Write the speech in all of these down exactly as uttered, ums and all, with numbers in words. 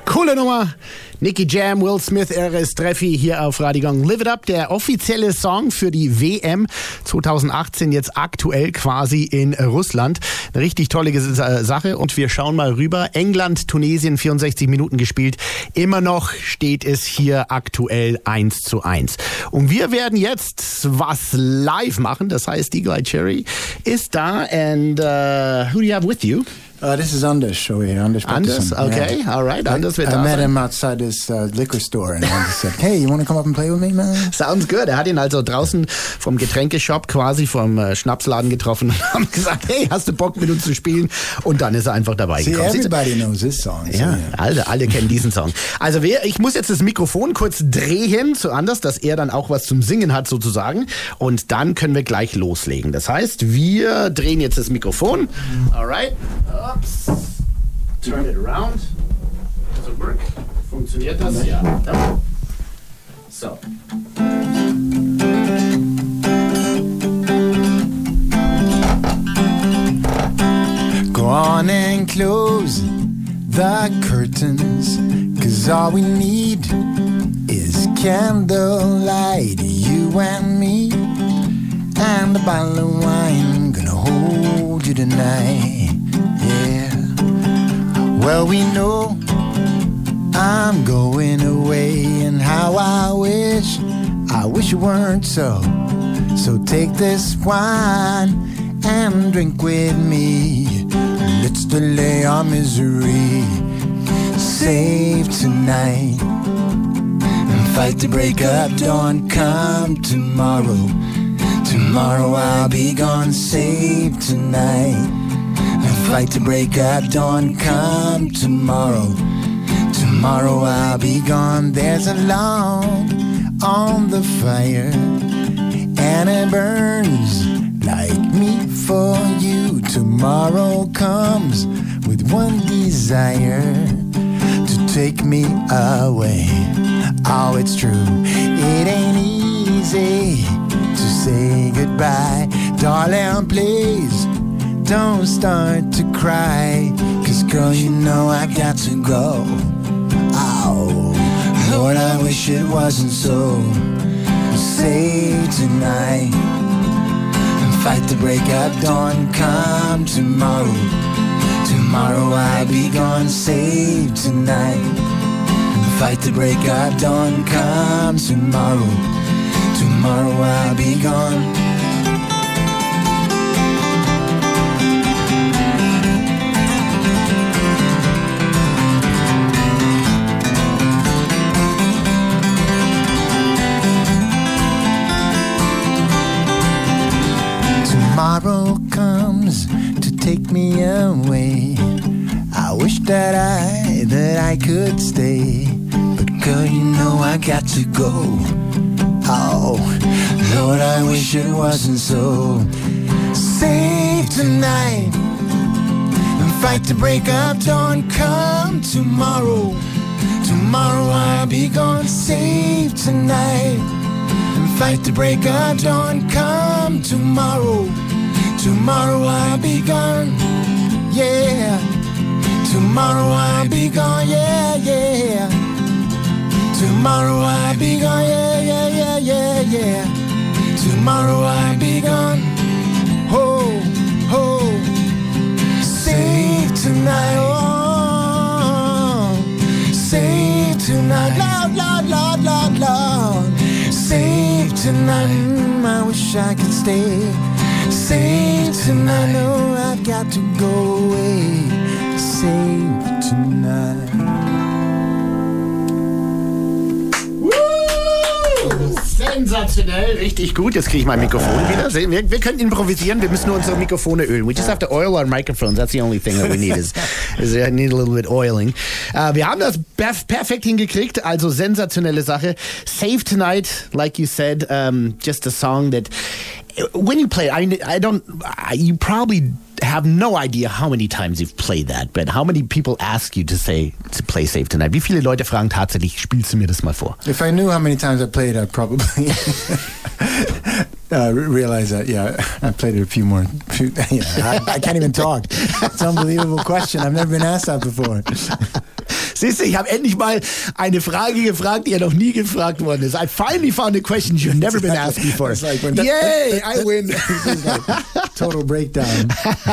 Coole Nummer. Nicky Jam, Will Smith, R S Treffi hier auf Radio Gong. Live It Up, der offizielle Song für die W M zwanzig achtzehn, jetzt aktuell quasi in Russland. Eine richtig tolle Sache und wir schauen mal rüber. England, Tunesien, vierundsechzig Minuten gespielt. Immer noch steht es hier aktuell eins zu eins. Und wir werden jetzt was live machen, das heißt Eagle Eye Cherry ist da. And uh, who do you have with you? Uh, this is Anders show here. Anders, Anders, okay, yeah. All right. Anders wird I, da I met sein. him outside this uh, liquor store and I just said, hey, you want to come up and play with me, man? Sounds good. Er hat ihn also draußen vom Getränkeshop quasi vom äh, Schnapsladen getroffen und haben gesagt, hey, hast du Bock mit uns zu spielen? Und dann ist er einfach dabei See, gekommen. everybody knows this song. So ja, yeah. alle, alle kennen diesen Song. Also wer, ich muss jetzt das Mikrofon kurz drehen zu Anders, dass er dann auch was zum Singen hat sozusagen. Und dann können wir gleich loslegen. Das heißt, wir drehen jetzt das Mikrofon. Alright. Ups. Turn it around. Does it work? Funktioniert das? Ja. ja. So. Go on and close the curtains, 'cause all we need is candlelight, you and me, and a bottle of wine gonna hold you tonight, yeah. Well, we know I'm going away, and how I wish, I wish it weren't so. So take this wine and drink with me. Let's delay our misery. Save tonight and fight to break up dawn. Come tomorrow, tomorrow I'll be gone. Save tonight and fight to break up dawn. Come tomorrow, tomorrow I'll be gone. There's a log on the fire and it burns like me for you. Tomorrow comes with one desire, to take me away. Oh, it's true, it ain't easy to say goodbye. Darling, please don't start to cry, 'cause girl, you know I got to go. Oh, Lord, I wish it wasn't so. Save tonight and fight to break up dawn. Come tomorrow, tomorrow I'll be gone. Save tonight and fight to break up dawn. Come tomorrow, tomorrow I'll be gone. Tomorrow comes to take me away. I wish that I, that I could stay, but girl, you know I got to go. Oh, Lord, I wish it wasn't so. Save tonight and fight to break up dawn. Come tomorrow, tomorrow I'll be gone. Save tonight and fight to break up dawn. Come tomorrow, tomorrow I'll be gone, yeah. Tomorrow I'll be gone, yeah, yeah. Tomorrow I'll be gone, yeah, yeah, yeah, yeah, yeah. Tomorrow I'll be gone, oh, oh. Save tonight, oh. Save tonight, Lord, Lord, Lord, Lord, Lord. Save tonight, mm, I wish I could stay. Save tonight, no, I've got to go away. Save tonight. Woo! Sensationell, richtig gut. Jetzt kriege ich mein Mikrofon wieder. Wir, wir können improvisieren, wir müssen nur unsere Mikrofone ölen. We just have to oil our microphones. That's the only thing that we need is, is I need a little bit oiling. Uh, wir haben das perf- perfekt hingekriegt, also sensationelle Sache. Save Tonight, like you said, um, just a song that when you play, I, I don't, I, you probably have no idea how many times you've played that, but how many people ask you to say, to play Save Tonight? Wie viele Leute fragen tatsächlich, spielst du mir das mal vor? If I knew how many times I played, I'd probably uh, realize that, yeah, I played it a few more. Few, yeah, I, I can't even talk. It's an unbelievable question. I've never been asked that before. Siehst du, ich habe endlich mal eine Frage gefragt, die ja noch nie gefragt worden ist. I finally found a question you've never been asked before. Like when Yay, I win. Like total breakdown.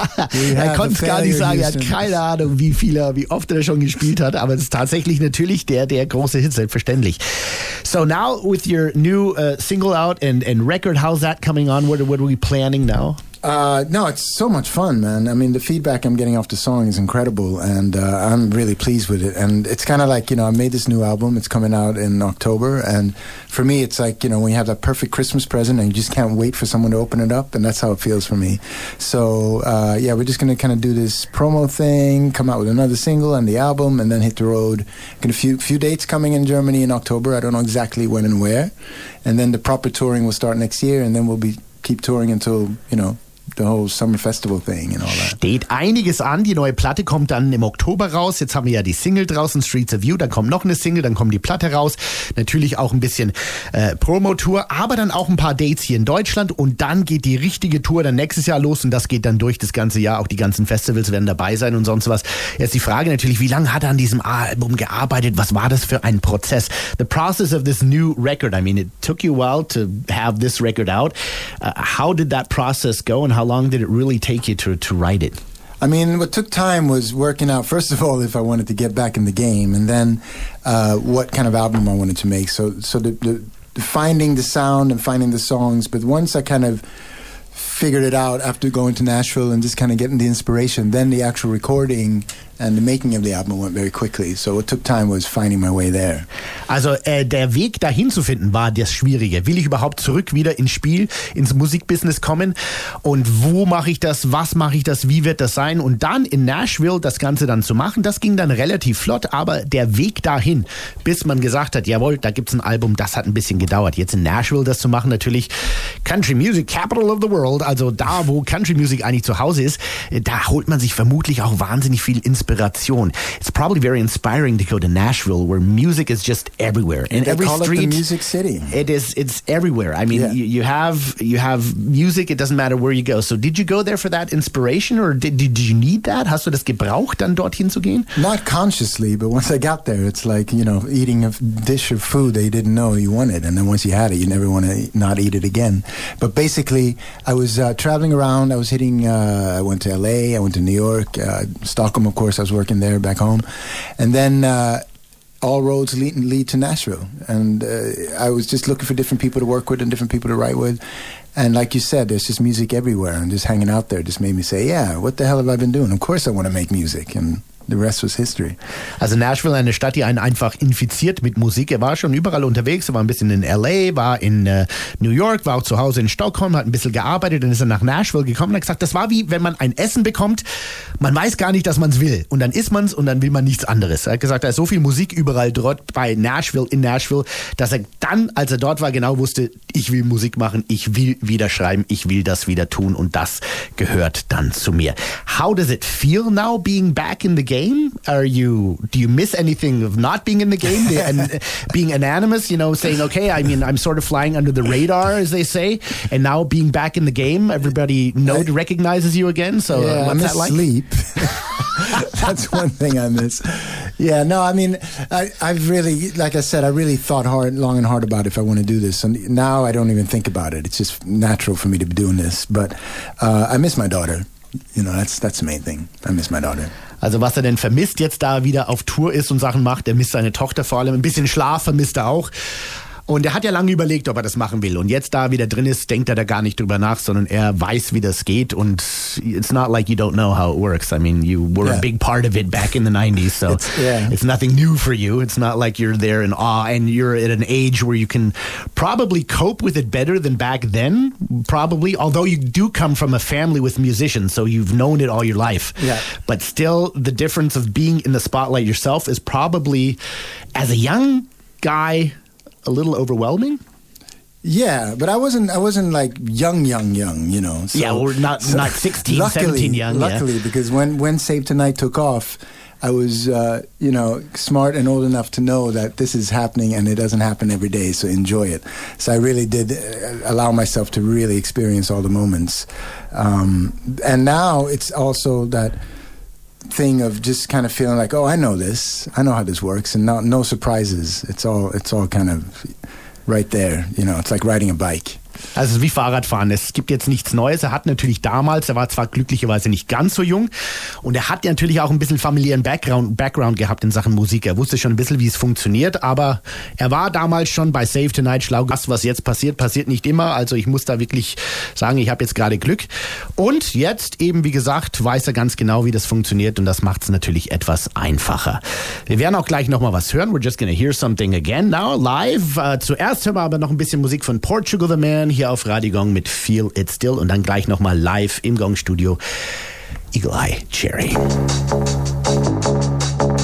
Er konnte es gar nicht sagen, er hat keine Ahnung, wie viel er, wie oft er schon gespielt hat, aber es ist tatsächlich natürlich der, der große Hit, selbstverständlich. So now with your new uh, single out and, and record, how's that coming on? What, what are we planning now? Uh, no, it's so much fun, man. I mean, the feedback I'm getting off the song is incredible, and uh, I'm really pleased with it. And it's kind of like, you know, I made this new album. It's coming out in October, and for me, it's like, you know, when you have that perfect Christmas present and you just can't wait for someone to open it up, and that's how it feels for me. So, uh, yeah, we're just going to kind of do this promo thing, come out with another single and the album, and then hit the road. Got a few, few dates coming in Germany in October. I don't know exactly when and where. And then the proper touring will start next year, and then we'll be keep touring until, you know, the whole summer festival thing and all that. Steht einiges an. Die neue Platte kommt dann im Oktober raus. Jetzt haben wir ja die Single draußen, Streets of You. Dann kommt noch eine Single, dann kommt die Platte raus. Natürlich auch ein bisschen äh, Promo-Tour, aber dann auch ein paar Dates hier in Deutschland. Und dann geht die richtige Tour dann nächstes Jahr los. Und das geht dann durch das ganze Jahr. Auch die ganzen Festivals werden dabei sein und sonst was. Jetzt die Frage natürlich, wie lange hat er an diesem Album gearbeitet? Was war das für ein Prozess? The process of this new record. I mean, it took you a while to have this record out. Uh, how did that process go, and how long did it really take you to, to write it? I mean, what took time was working out, first of all, if I wanted to get back in the game, and then uh, what kind of album I wanted to make. So so the, the, the finding the sound and finding the songs. But once I kind of figured it out after going to Nashville and just kind of getting the inspiration, then the actual recording and the making of the album went very quickly. So what took time was finding my way there. Also äh, der Weg dahin zu finden war das Schwierige. Will ich überhaupt zurück wieder ins Spiel, ins Musikbusiness kommen? Und wo mache ich das? Was mache ich das? Wie wird das sein? Und dann in Nashville das Ganze dann zu machen, das ging dann relativ flott. Aber der Weg dahin, bis man gesagt hat, jawohl, da gibt's ein Album, das hat ein bisschen gedauert. Jetzt in Nashville das zu machen, natürlich Country Music Capital of the World, also da, wo Country Music eigentlich zu Hause ist, da holt man sich vermutlich auch wahnsinnig viel Inspiration. It's probably very inspiring to go to Nashville, where music is just everywhere. In they every call street, it the Music City. It is. It's everywhere. I mean, yeah. you, you have you have music. It doesn't matter where you go. So, did you go there for that inspiration, or did did you need that? Hast du das gebraucht, dann dorthin zu gehen? Not consciously, but once I got there, it's like, you know, eating a dish of food that you didn't know you wanted, and then once you had it, you never want to not eat it again. But basically, I was uh, traveling around. I was hitting. Uh, I went to L A. I went to New York, uh, Stockholm, of course. I was working there back home, and then uh, all roads lead, lead to Nashville. And uh, I was just looking for different people to work with and different people to write with. And like you said, there's just music everywhere, and just hanging out there just made me say, yeah, what the hell have I been doing? Of course I want to make music. And the rest was history. Also Nashville, eine Stadt, die einen einfach infiziert mit Musik. Er war schon überall unterwegs. Er war ein bisschen in L A, war in äh, New York, war auch zu Hause in Stockholm, hat ein bisschen gearbeitet, dann ist er nach Nashville gekommen und hat gesagt, das war wie, wenn man ein Essen bekommt, man weiß gar nicht, dass man es will. Und dann isst man es und dann will man nichts anderes. Er hat gesagt, da ist so viel Musik überall dort bei Nashville, in Nashville, dass er dann, als er dort war, genau wusste, ich will Musik machen, ich will wieder schreiben, ich will das wieder tun und das gehört dann zu mir. How does it feel now being back in the game? Are you, do you miss anything of not being in the game the, and being anonymous, you know, saying, okay, I mean, I'm sort of flying under the radar, as they say, and now being back in the game, everybody know, recognizes you again. So yeah, what's I miss that like? Sleep. That's one thing I miss. Yeah, no, I mean, I, I've really, like I said, I really thought hard, long and hard about if I want to do this. And now I don't even think about it. It's just natural for me to be doing this. But uh, I miss my daughter. You know, that's that's the main thing. I miss my daughter. Also was er denn vermisst, jetzt da wieder auf Tour ist und Sachen macht, er misst seine Tochter vor allem, ein bisschen Schlaf vermisst er auch. Und er hat ja lange überlegt, ob er das machen will. Und jetzt da wieder drin ist, denkt er da gar nicht drüber nach, sondern er weiß, wie das geht. Und it's not like you don't know how it works. I mean, you were yeah. a big part of it back in the nineties, so it's, yeah. it's nothing new for you. It's not like you're there in awe, and you're at an age where you can probably cope with it better than back then, probably. Although you do come from a family with musicians, so you've known it all your life. Yeah. But still, the difference of being in the spotlight yourself is probably, as a young guy, a little overwhelming. Yeah, but I wasn't. I wasn't like young, young, young. You know. So, yeah, or not so not sixteen, luckily, seventeen young. Luckily, yeah. because when when Save Tonight took off, I was uh, you know smart and old enough to know that this is happening and it doesn't happen every day. So enjoy it. So I really did allow myself to really experience all the moments. Um, and now it's also that thing of just kind of feeling like, oh, I know this, I know how this works, and no, no surprises. It's all, it's all kind of right there. You know, it's like riding a bike. Also wie Fahrradfahren. Es gibt jetzt nichts Neues. Er hat natürlich damals, er war zwar glücklicherweise nicht ganz so jung und er hat natürlich auch ein bisschen familiären Background, Background gehabt in Sachen Musik. Er wusste schon ein bisschen, wie es funktioniert, aber er war damals schon bei Save Tonight schlau. Das, was jetzt passiert, passiert nicht immer. Also ich muss da wirklich sagen, ich habe jetzt gerade Glück. Und jetzt eben, wie gesagt, weiß er ganz genau, wie das funktioniert und das macht es natürlich etwas einfacher. Wir werden auch gleich nochmal was hören. We're just gonna hear something again now, live. Uh, zuerst hören wir aber noch ein bisschen Musik von Portugal the Man hier auf Radio Gong mit Feel It Still und dann gleich nochmal live im Gong Studio Eagle Eye Cherry.